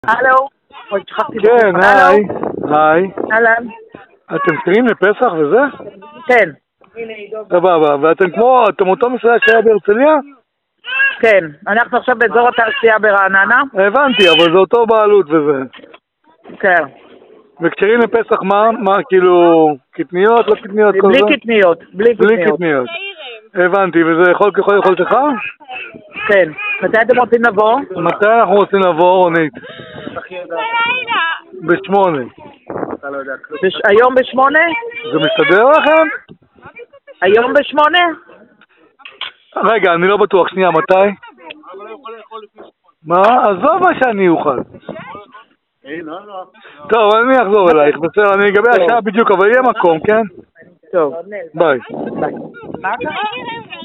הלו, עוד שכחתי כן, היי, היי. אהלן. אתם קרים לפסח וזה? כן. סבבה, ואתם אותו מסעדה שהיה בהרצליה? כן, אנחנו עכשיו באזור התעשייה ברעננה. הבנתי, אבל זה אותו בעלות וזה. כן. וקרים לפסח מה, כאילו, קטניות, לא קטניות, כל זה? בלי קטניות, בלי בלי קטניות. קטניות. הבנתי, וזה יכול ככל יכולתך? כן. מתי אתם רוצים לבוא? מתי אנחנו רוצים לבוא, רונית? ב8. היום ב8? זה מסתדר לכם? היום ב8? רגע, אני לא בטוח, שנייה, מתי? מה? עזוב מה שאני אוכל. טוב, אני אחזור אלייך, בסדר, אני אגבי השעה בדיוק, אבל יהיה מקום, כן? טוב. ביי. ביי. מה קרה?